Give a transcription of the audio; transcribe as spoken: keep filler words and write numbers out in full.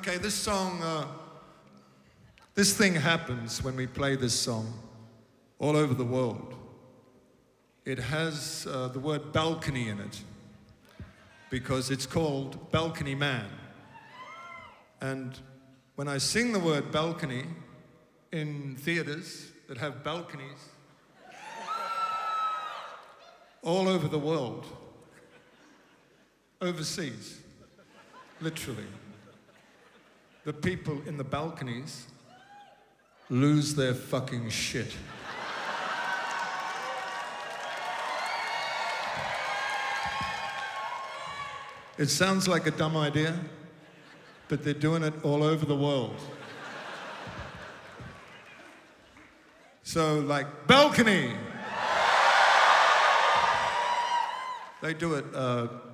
Okay, this song, uh, this thing happens when we play this song all over the world. It has uh, the word balcony in it because it's called Balcony Man. And when I sing the word balcony in theaters that have balconies all over the world, overseas, literally, the people in the balconies lose their fucking shit. It sounds like a dumb idea, but they're doing it all over the world. So, like, balcony! They do it uh,